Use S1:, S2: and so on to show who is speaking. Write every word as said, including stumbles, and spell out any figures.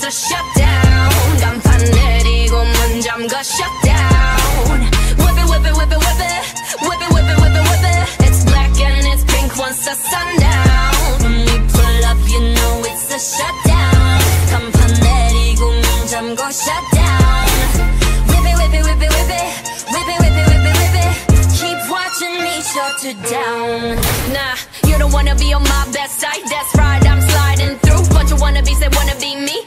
S1: to shut down. 간판 내리고 문 잠가 shut down. Whip it, whip it, whip it, whip it. Whip it, whip it, whip it, whip it. It's black and it's pink once the sun down. When we pull up, you know it's a shutdown. 간판 내리고 문 잠궈 shut down. Whip it, whip it, whip it, whip it. Whip it, whip it, whip it, whip it. Keep watching me shut it down. Nah, you don't wanna be on my best side. That's right, I'm sliding through. Bunch of wannabes that wanna be me.